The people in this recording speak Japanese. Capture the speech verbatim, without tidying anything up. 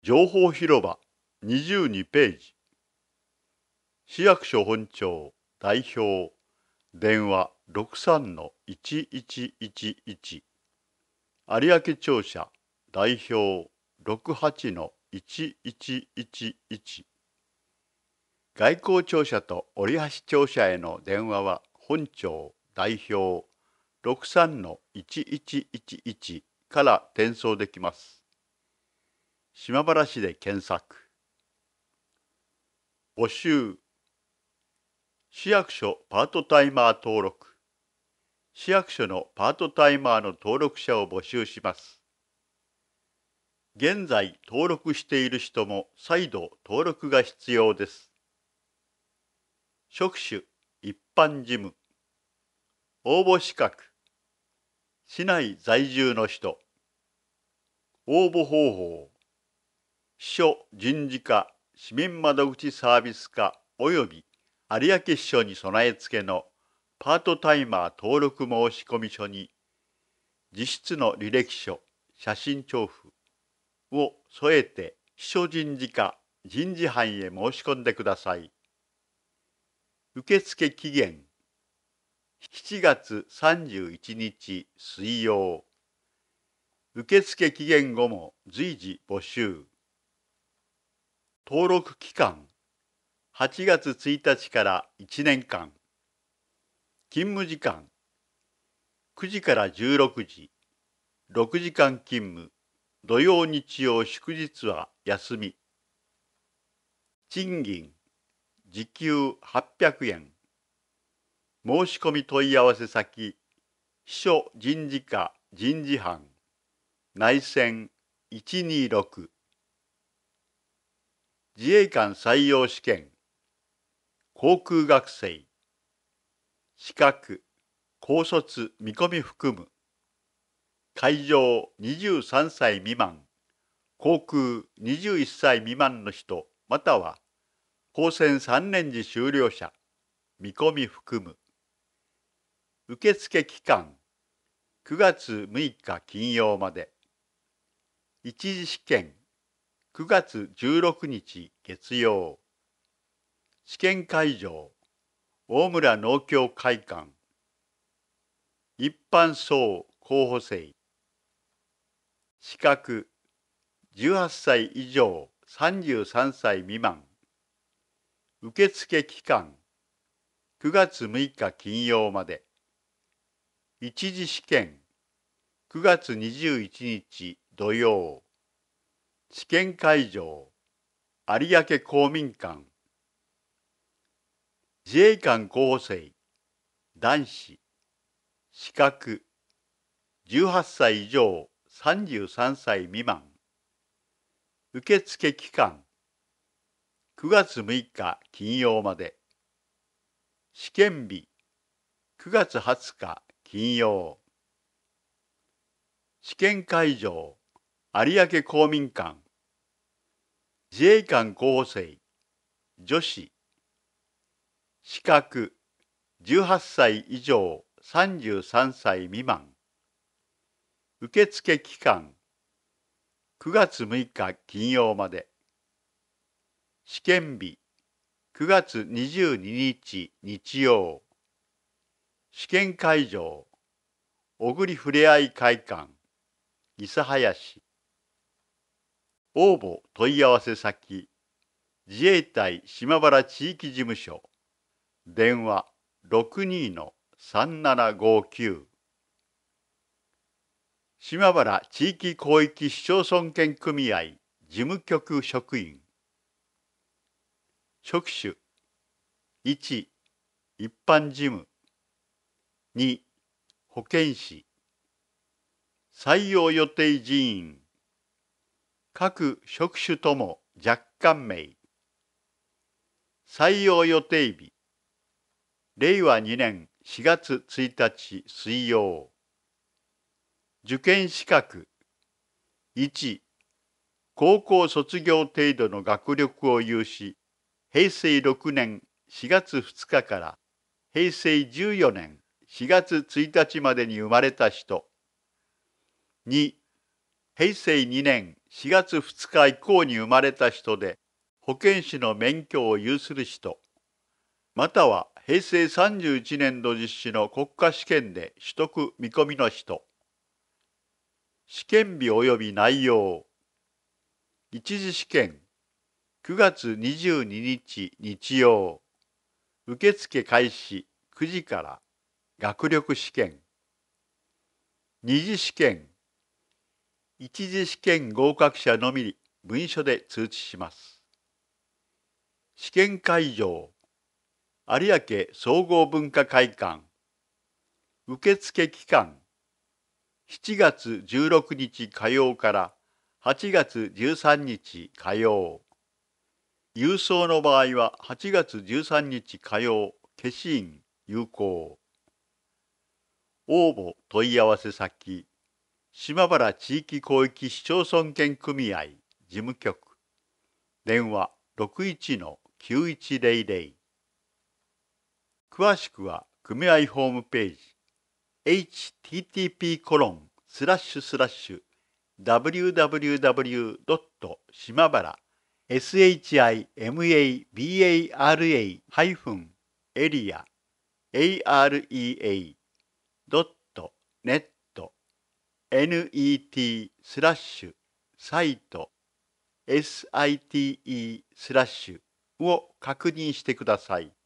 情報広場にじゅうにページ。市役所本庁代表電話 ろくさんのいちいちいちいち 有明庁舎代表 ろくはちのいちいちいちいち 外交庁舎と折橋庁舎への電話は本庁代表 ろくさんのいちいちいちいち から転送できます。島原市で検索。募集。市役所パートタイマー登録。市役所のパートタイマーの登録者を募集します。現在登録している人も再度登録が必要です。職種、一般事務。応募資格。市内在住の人。応募方法。秘書人事課、市民窓口サービス課および有明支所に備え付けのパートタイマー登録申込書に自筆の履歴書、写真調布を添えて秘書人事課人事班へ申し込んでください。受付期限しちがつさんじゅういちにち水曜。受付期限後も随時募集。登録期間はちがつついたちからいちねんかん。勤務時間くじからじゅうろくじ、ろくじかん勤務、土曜日曜祝日は休み。賃金時給はっぴゃくえん。申し込み問い合わせ先秘書人事課人事班内線いちにろく。自衛官採用試験航空学生資格高卒見込み含む海上にじゅうさんさい未満航空にじゅういっさい未満の人または高専さんねん時修了者見込み含む受付期間くがつむいか金曜まで一次試験くがつじゅうろくにち月曜試験会場大村農協会館一般層候補生資格じゅうはっさい以上さんじゅうさんさい未満受付期間くがつむいか金曜まで一次試験くがつにじゅういちにち土曜試験会場有明公民館自衛官候補生男子資格じゅうはっさい以上さんじゅうさんさい未満受付期間くがつむいか金曜まで試験日くがつはつか金曜試験会場有明公民館自衛官候補生女子資格じゅうはっさい以上さんじゅうさんさい未満受付期間くがつむいか金曜まで試験日くがつにじゅうににち日曜試験会場小栗ふれあい会館諫早市応募問い合わせ先自衛隊島原地域事務所電話 ろくにのさんななごきゅう 島原地域広域市町村圏組合事務局職員職種いち一般事務に保健師採用予定人員各職種とも若干名採用予定日れいわにねんしがつついたち水曜受験資格いち高校卒業程度の学力を有しへいせいろくねんしがつふつかからへいせいじゅうよねんしがつついたちまでに生まれた人にへいせいにねんしがつふつか以降に生まれた人で保健師の免許を有する人、またはへいせいさんじゅういちねんど実施の国家試験で取得見込みの人。試験日及び内容。一次試験くがつにじゅうににち日曜。受付開始くじから学力試験。二次試験一次試験合格者のみに文書で通知します。試験会場有明総合文化会館。受付期間しちがつじゅうろくにち火曜からはちがつじゅうさんにち火曜。郵送の場合ははちがつじゅうさんにち火曜消印有効。応募問い合わせ先島原地域広域市町村圏組合事務局電話 ろくいちのきゅういちゼロゼロ。詳しくは組合ホームページ エイチティーティーピーコロンスラッシュスラッシュダブリューダブリューダブリュードット島原 シマエリア エーアールイーエー ドットネット ネット スラッシュサイト サイト スラッシュを確認してください。